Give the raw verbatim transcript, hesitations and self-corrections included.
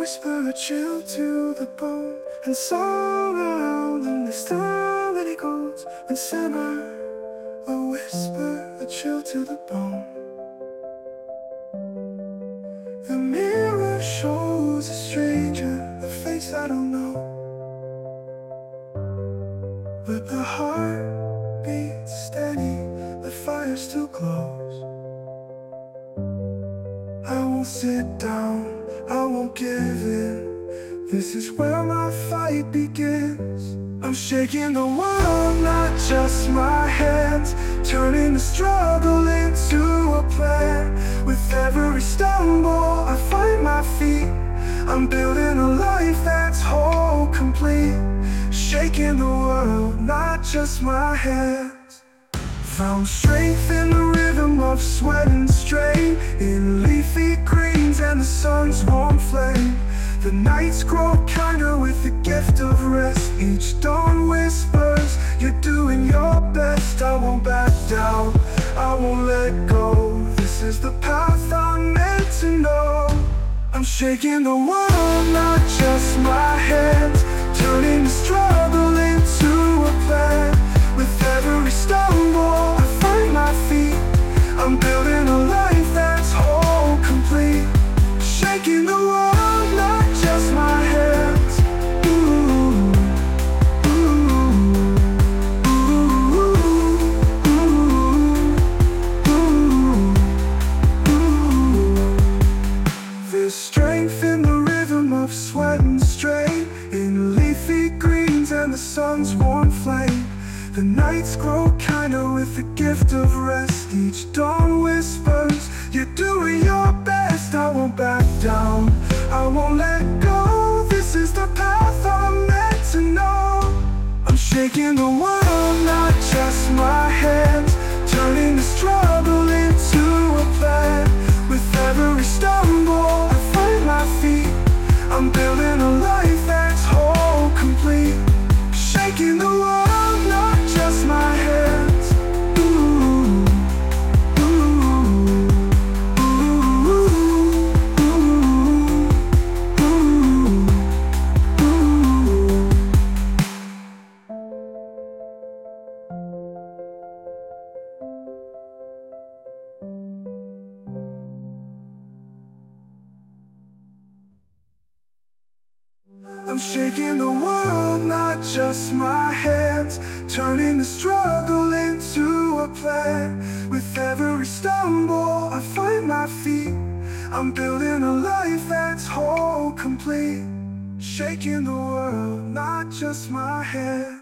whisper a chill to the bone, and song around in the starlit gold. And simmer a whisper a chill to the bone. The mirror shows a stranger, a face I don't know, but the heart beats steady, the fire still glows. I won't sit down, I won't give in. This is where my fight begins. I'm shaking the world, not just my hands, turning the struggle into a plan. With every stumble, I find my feet. I'm building a life that's whole, complete. Shaking the world, not just my hands. Found strength in the rhythm of sweat and strain, in leafy greens and the sun's warm flame. The nights grow kinder with the gift of rest. Each dawn whispers, you're doing your best. I won't back down, I won't let go. This is the path I'm meant to know. I'm shaking the world, not just my hands, turning the struggle into a plan. With every stumble, I find my feet. I'm building a life that's whole, complete. Shaking the world, not just my hands. Ooh, ooh, ooh, ooh, ooh, ooh. There's strength in the rhythm of sweat and strain, in leafy greens and the sun's warm flame. The nights grow kinder with the gift of rest. Each dawn whispers, you're doing your best. I won't back down, I won't let go. This is the path I'm meant to know. I'm shaking the world, not just my hands, turning the struggle into a plan. With every stumble, I find my feet. I'm building a life that's whole, complete. Shaking the world, not just my hands. Ooh, ooh, ooh, ooh, ooh, ooh. I'm shaking the world, not just my hands, turning the struggle into a plan. With every stumble, I find my feet. I'm building a life that's whole, complete. Shaking the world, not just my hands.